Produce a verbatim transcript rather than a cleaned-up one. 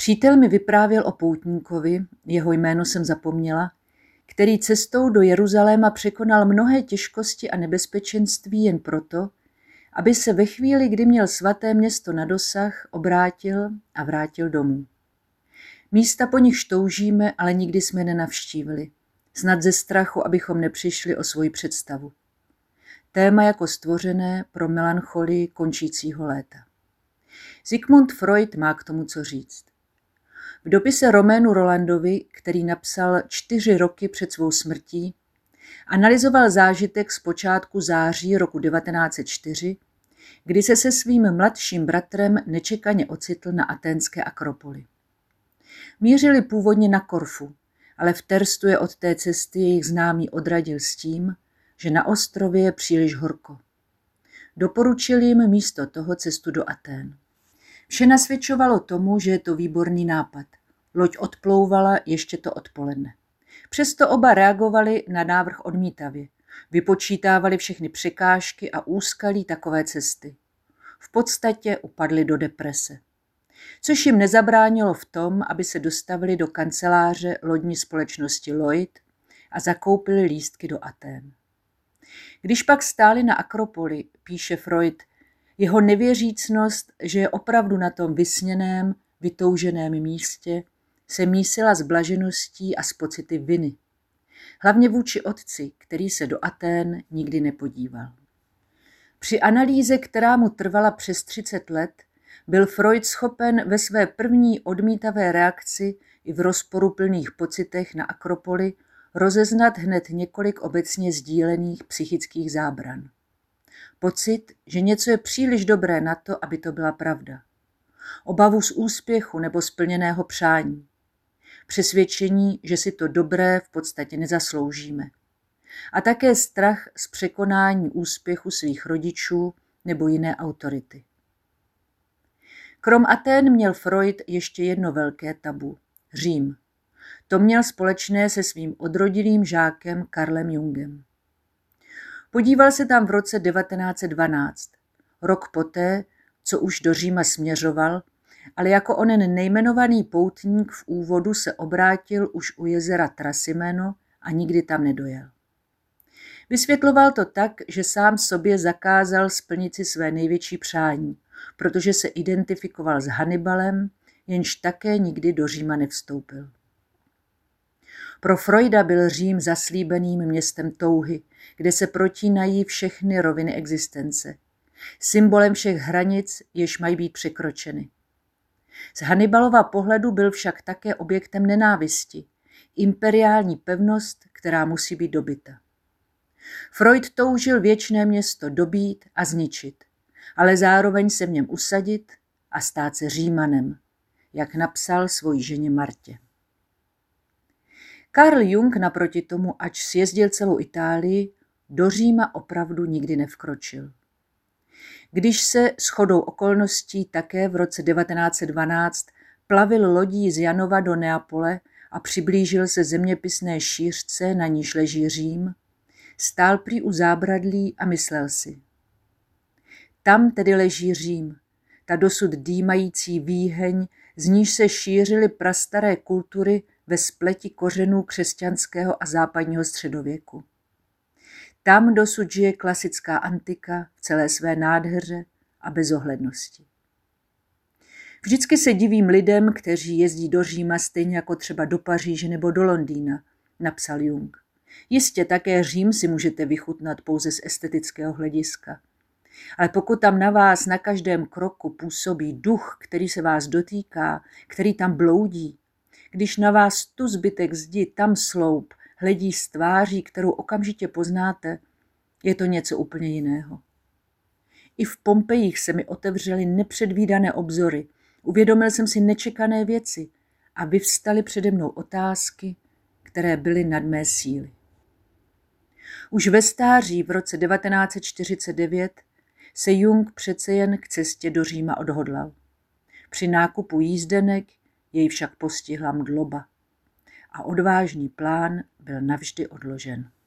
Přítel mi vyprávěl o poutníkovi, jeho jméno jsem zapomněla, který cestou do Jeruzaléma překonal mnohé těžkosti a nebezpečenství jen proto, aby se ve chvíli, kdy měl svaté město na dosah, obrátil a vrátil domů. Místa, po nichž toužíme, ale nikdy jsme nenavštívili, snad ze strachu, abychom nepřišli o svoji představu. Téma jako stvořené pro melancholii končícího léta. Sigmund Freud má k tomu co říct. V dopise Roménu Rolandovi, který napsal čtyři roky před svou smrtí, analyzoval zážitek z počátku září roku devatenáct set čtyři, kdy se se svým mladším bratrem nečekaně ocitl na aténské Akropoli. Mířili původně na Korfu, ale v Terstu je od té cesty jejich známý odradil s tím, že na ostrově je příliš horko. Doporučil jim místo toho cestu do Atén. Vše nasvědčovalo tomu, že je to výborný nápad. Loď odplouvala ještě to odpoledne. Přesto oba reagovali na návrh odmítavě. Vypočítávali všechny překážky a úskalí takové cesty. V podstatě upadli do deprese. Což jim nezabránilo v tom, aby se dostavili do kanceláře lodní společnosti Lloyd a zakoupili lístky do Atén. Když pak stáli na Akropoli, píše Freud, jeho nevěřícnost, že je opravdu na tom vysněném, vytouženém místě, se mísila s blažeností a s pocity viny. Hlavně vůči otci, který se do Atén nikdy nepodíval. Při analýze, která mu trvala přes třicet let, byl Freud schopen ve své první odmítavé reakci i v rozporuplných pocitech na Akropoli rozeznat hned několik obecně sdílených psychických zábran. Pocit, že něco je příliš dobré na to, aby to byla pravda. Obavu z úspěchu nebo splněného přání. Přesvědčení, že si to dobré v podstatě nezasloužíme. A také strach z překonání úspěchu svých rodičů nebo jiné autority. Krom Atén měl Freud ještě jedno velké tabu. Řím. To měl společné se svým odrodilým žákem Carlem Jungem. Podíval se tam v roce devatenáct set dvanáct, rok poté, co už do Říma směřoval, ale jako onen nejmenovaný poutník v úvodu se obrátil už u jezera Trasimeno a nikdy tam nedojel. Vysvětloval to tak, že sám sobě zakázal splnit si své největší přání, protože se identifikoval s Hannibalem, jenž také nikdy do Říma nevstoupil. Pro Freuda byl Řím zaslíbeným městem touhy, kde se protínají všechny roviny existence, symbolem všech hranic, jež mají být překročeny. Z Hannibalova pohledu byl však také objektem nenávisti, imperiální pevnost, která musí být dobyta. Freud toužil věčné město dobít a zničit, ale zároveň se v něm usadit a stát se Římanem, jak napsal svojí ženě Martě. Carl Jung naproti tomu, ač sjezdil celou Itálii, do Říma opravdu nikdy nevkročil. Když se shodou okolností také v roce devatenáct set dvanáct plavil lodí z Janova do Neapole a přiblížil se zeměpisné šířce, na níž leží Řím, stál prý u zábradlí a myslel si. Tam tedy leží Řím, ta dosud dýmající výheň, z níž se šířily prastaré kultury ve spleti kořenů křesťanského a západního středověku. Tam dosud žije klasická antika v celé své nádheře a bezohlednosti. Vždycky se divím lidem, kteří jezdí do Říma stejně jako třeba do Paříže nebo do Londýna, napsal Jung. Jistě také Řím si můžete vychutnat pouze z estetického hlediska. Ale pokud tam na vás na každém kroku působí duch, který se vás dotýká, který tam bloudí, když na vás tu zbytek zdi, tam sloup, hledí z tváří, kterou okamžitě poznáte, je to něco úplně jiného. I v Pompejích se mi otevřely nepředvídané obzory, uvědomil jsem si nečekané věci a vyvstaly přede mnou otázky, které byly nad mé síly. Už ve stáří v roce devatenáct set čtyřicet devět se Jung přece jen k cestě do Říma odhodlal. Při nákupu jízdenek jej však postihla mdloba a odvážný plán byl navždy odložen.